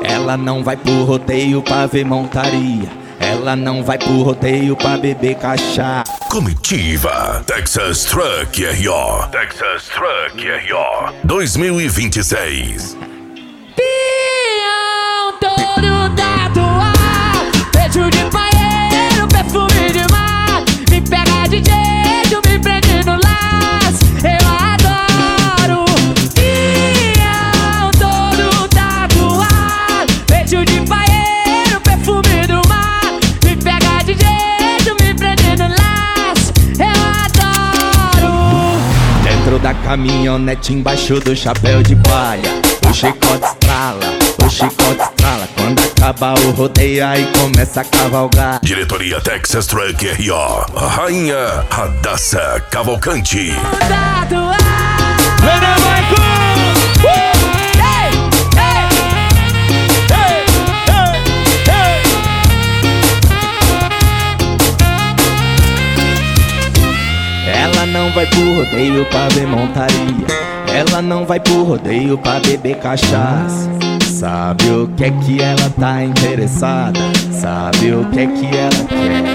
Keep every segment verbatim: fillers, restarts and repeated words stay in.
Ela não vai pro rodeio pra ver montaria. Ela não vai pro rodeio pra beber cachaça. Comitiva Texas Truck R O. Texas Truck R O dois mil e vinte e seis. Pião todo tatuado, peito de paeiro, perfume de mar. Me pega de jeito, me prende no laço, eu adoro. Pião todo tatuado, peito de paeiro, perfume do mar. Me pega de jeito, me prende no laço, eu adoro. Dentro da caminhonete, embaixo do chapéu de palha, o chicote estrala, o chicote estrala. Quando acaba o rodeio, aí começa a cavalgar. Diretoria Texas Truck R O. A rainha Radassa Cavalcante. Ela não vai pro rodeio pra ver montaria. Ela não vai pro rodeio pra beber cachaça. Sabe o que é que ela tá interessada? Sabe o que é que ela quer?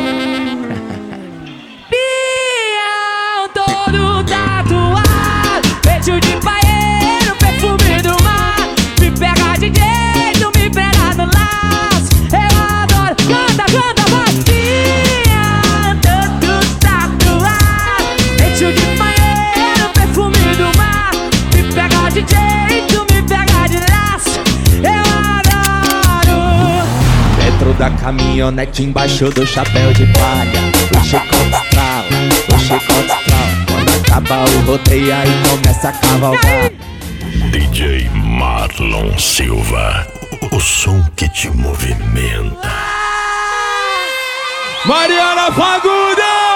Pião todo tatuado, peito de paeiro, perfume do mar. Me pega de jeito, me pega no laço, eu adoro. Canta, canta, vai. Pião todo tatuado, peito de paeiro, perfume do mar. Me pega de jeito, me pega de laço, eu adoro. Dentro da caminhonete, embaixo do chapéu de palha, o chicote estrala, o chicote estrala. Quando acaba o rodeio, aí começa a cavalgar. D J Marlon Silva, o som que te movimenta. Mariana Fagundes!